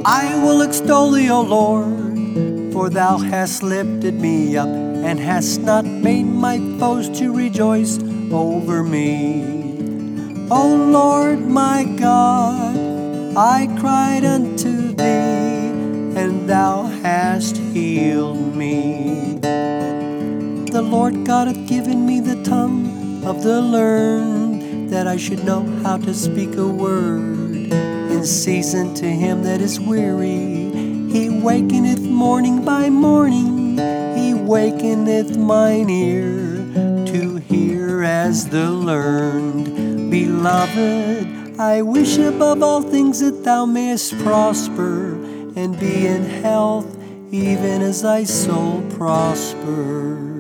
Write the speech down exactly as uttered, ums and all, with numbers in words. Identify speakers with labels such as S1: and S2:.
S1: I will extol thee, O Lord, for thou hast lifted me up, and hast not made my foes to rejoice over me. O Lord my God, I cried unto thee, and thou hast healed me. The Lord God hath given me the tongue of the learned, that I should know how to speak a word in season to him that is weary. He wakeneth morning by morning, he wakeneth mine ear to hear as the learned. Beloved, I wish above all things that thou mayest prosper and be in health, even as thy soul prosper.